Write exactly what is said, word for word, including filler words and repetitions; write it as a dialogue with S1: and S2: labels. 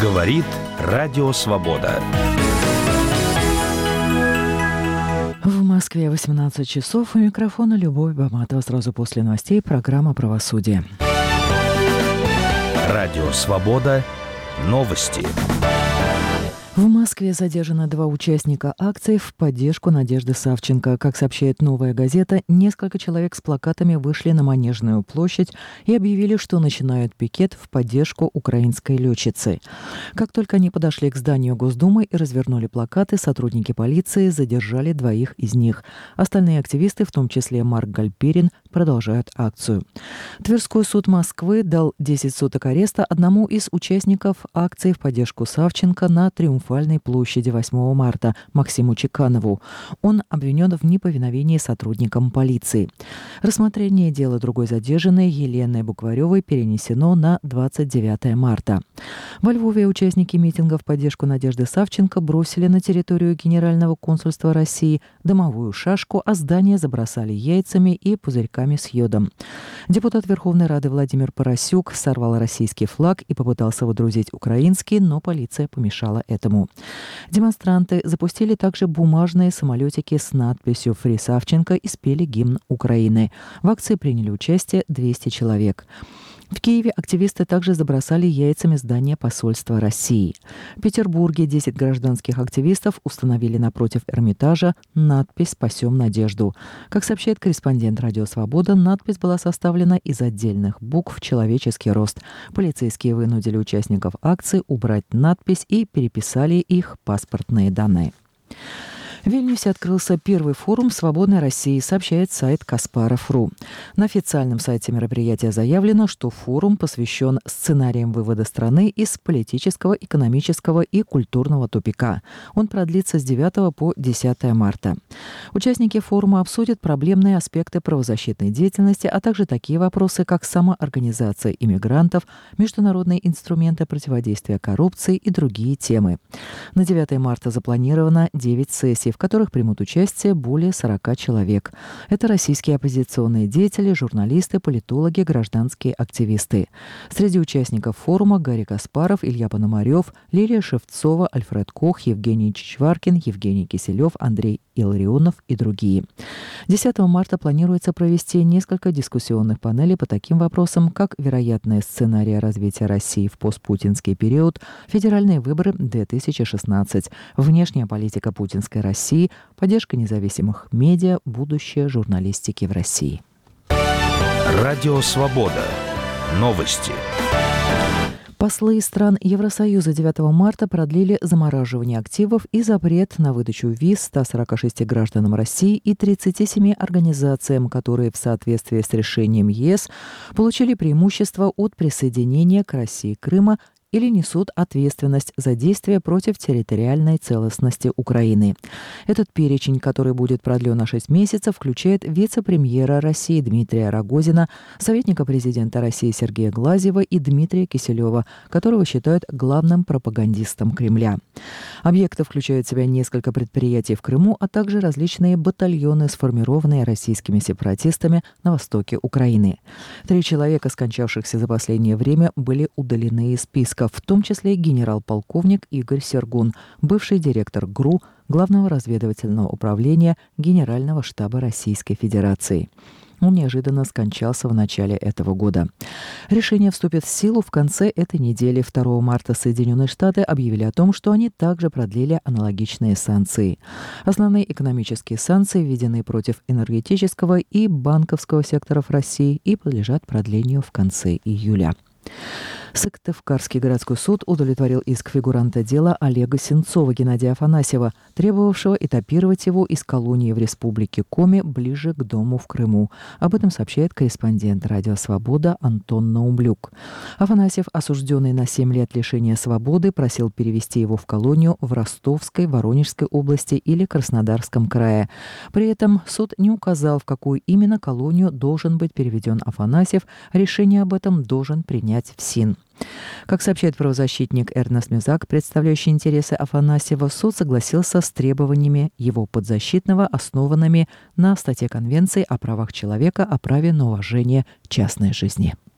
S1: Говорит Радио Свобода.
S2: В Москве восемнадцать часов. У микрофона Любовь Баматова. Сразу после новостей программа «Правосудие».
S1: Радио Свобода. Новости.
S2: В Москве задержаны два участника акции в поддержку Надежды Савченко. Как сообщает «Новая газета», несколько человек с плакатами вышли на Манежную площадь и объявили, что начинают пикет в поддержку украинской летчицы. Как только они подошли к зданию Госдумы и развернули плакаты, сотрудники полиции задержали двоих из них. Остальные активисты, в том числе Марк Гальперин, продолжают акцию. Тверской суд Москвы дал десять суток ареста одному из участников акции в поддержку Савченко на Триумфальной площади восьмого марта Максиму Чеканову. Он обвинен в неповиновении сотрудникам полиции. Рассмотрение дела другой задержанной Елены Букваревой перенесено на двадцать девятое марта. Во Львове участники митинга в поддержку Надежды Савченко бросили на территорию Генерального консульства России дымовую шашку, а здание забросали яйцами и пузырьками с йодом. Депутат Верховной Рады Владимир Поросюк сорвал российский флаг и попытался водрузить украинский, но полиция помешала этому. Демонстранты запустили также бумажные самолетики с надписью «Фри Савченко» и спели гимн Украины. В акции приняли участие двести человек. В Киеве активисты также забросали яйцами здание посольства России. В Петербурге десять гражданских активистов установили напротив Эрмитажа надпись «Спасем Надежду». Как сообщает корреспондент «Радио Свобода», надпись была составлена из отдельных букв в человеческий рост. Полицейские вынудили участников акции убрать надпись и переписали их паспортные данные. В Вильнюсе открылся первый форум «Свободной России», сообщает сайт Каспаров точка ру. На официальном сайте мероприятия заявлено, что форум посвящен сценариям вывода страны из политического, экономического и культурного тупика. Он продлится с девятого по десятое марта. Участники форума обсудят проблемные аспекты правозащитной деятельности, а также такие вопросы, как самоорганизация иммигрантов, международные инструменты противодействия коррупции и другие темы. На девятое марта запланировано девять сессий, в которых примут участие более сорока человек. Это российские оппозиционные деятели, журналисты, политологи, гражданские активисты. Среди участников форума Гарри Каспаров, Илья Пономарев, Лилия Шевцова, Альфред Кох, Евгений Чичваркин, Евгений Киселев, Андрей Илларионов и другие. десятого марта планируется провести несколько дискуссионных панелей по таким вопросам, как вероятные сценарии развития России в постпутинский период, федеральные выборы две тысячи шестнадцать, внешняя политика путинской России, поддержка независимых медиа, будущее журналистики в России.
S1: Радио Свобода. Новости.
S2: Послы стран Евросоюза девятого марта продлили замораживание активов и запрет на выдачу виз ста сорока шести гражданам России и тридцати семи организациям, которые в соответствии с решением ЕС получили преимущество от присоединения к России Крыма или несут ответственность за действия против территориальной целостности Украины. Этот перечень, который будет продлен на шесть месяцев, включает вице-премьера России Дмитрия Рогозина, советника президента России Сергея Глазьева и Дмитрия Киселева, которого считают главным пропагандистом Кремля. Объекты включают в себя несколько предприятий в Крыму, а также различные батальоны, сформированные российскими сепаратистами на востоке Украины. Три человека, скончавшихся за последнее время, были удалены из списка, в том числе генерал-полковник Игорь Сергун, бывший директор ГРУ, Главного разведывательного управления Генерального штаба Российской Федерации. Он неожиданно скончался в начале этого года. Решение вступит в силу в конце этой недели. второго марта Соединенные Штаты объявили о том, что они также продлили аналогичные санкции. Основные экономические санкции введены против энергетического и банковского секторов России и подлежат продлению в конце июля. Сыктывкарский городской суд удовлетворил иск фигуранта дела Олега Сенцова Геннадия Афанасьева, требовавшего этапировать его из колонии в республике Коми ближе к дому в Крыму. Об этом сообщает корреспондент «Радио Свобода» Антон Наумлюк. Афанасьев, осужденный на семь лет лишения свободы, просил перевести его в колонию в Ростовской, Воронежской области или Краснодарском крае. При этом суд не указал, в какую именно колонию должен быть переведен Афанасьев. Решение об этом должен принять ФСИН. Как сообщает правозащитник Эрнест Мезак, представляющий интересы Афанасьева, суд согласился с требованиями его подзащитного, основанными на статье Конвенции о правах человека о праве на уважение частной жизни.